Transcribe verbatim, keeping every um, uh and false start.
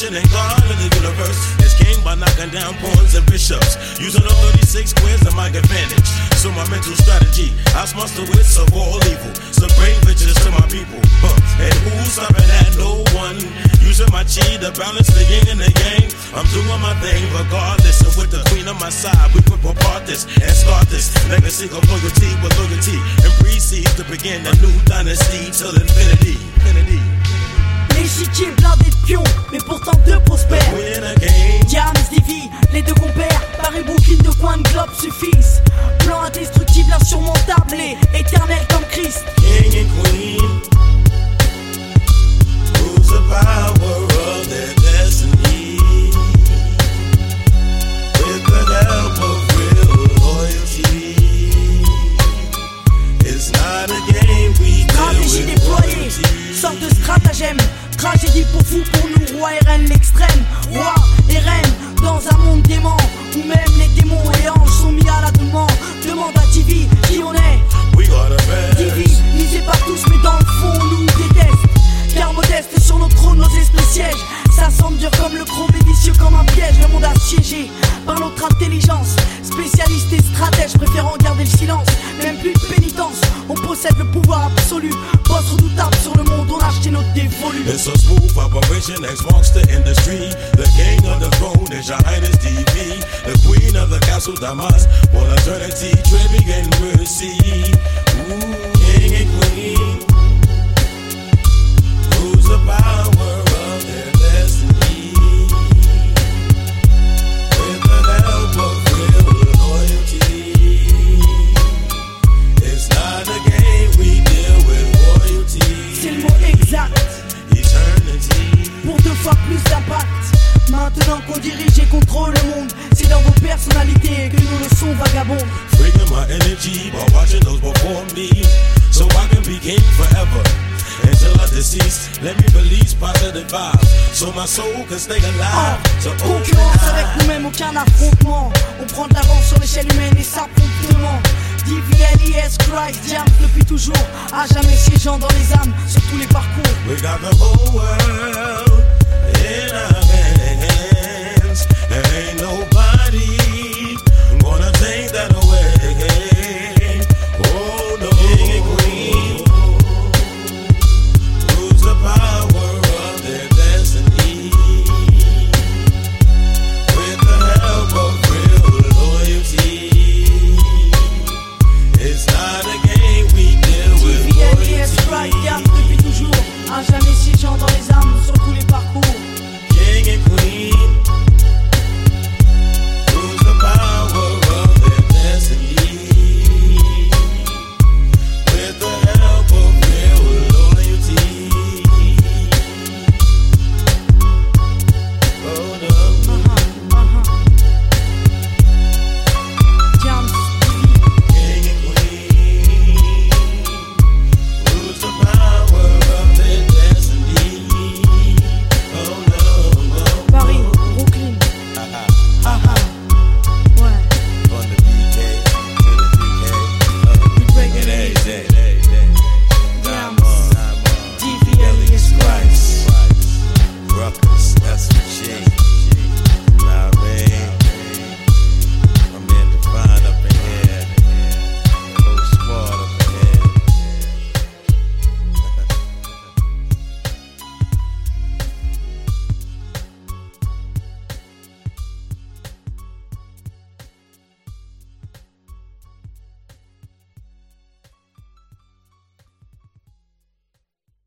vision and God of the universe is king by knocking down pawns and bishops, using the thirty-six squares to my advantage. So my mental strategy, I smust the wits of all evil, some great riches to my people, huh. And who's stopping at? No one. Using my chi to balance the yin and the yang. I'm doing my thing regardless, and with the queen on my side, we could apart this and start this legacy of loyalty with loyalty, and proceed to begin a new dynasty till infinity. Infinity. L'échiquier blindé de pions, mais pourtant deux prospères. Diams, Divi, les deux compères. Paris, Brooklyn, deux coins de globe suffisent. Plan indestructible, insurmontable et éternel comme Christ. King and queen, who's the power of their destiny? With the help of real loyalty, it's not a game we stratégie déployée, sorte de stratagème. Tragédie pour vous, pour nous, roi et reine l'extrême. Roi et reine dans un monde dément, où même les démons et anges sont mis à la demande. Demande à Divi qui on est. Divi, misé par tous, mais dans le fond on nous déteste. Car modeste sur nos trônes, nos esprits siègent. Ça semble dur comme le chrome et vicieux comme un piège. Le monde assiégé par notre intelligence. Spécialiste et stratège préférant garder le silence. Même plus de pénitence, on possède le pouvoir absolu. Boss redoutable sur le monde, on a acheté notre dévolu. It's a smooth operation, X marks the industry. The king of the throne is your highness D V. The queen of the castle, Damas. For eternity, tribute and mercy. Ooh, king and queen, who's the power of their destiny? With the help of real loyalty, it's not a game we deal with royalty. C'est le mot exact. Eternity. Pour deux fois plus d'impact. Maintenant qu'on dirige et contrôle le monde, c'est dans vos personnalités que nous le sommes vagabonds. Freeing my energy by watching those before me, so I can be king forever. Until I decease, let me release positive vibes, so my soul can stay alive. Oh, So concurrence avec nous-mêmes, aucun affrontement. On prend de l'avance sur l'échelle humaine et ça promptement. D V L I S Christ, Diams depuis toujours, à jamais siégeant dans les âmes, sur tous les parcours. We got the whole world in our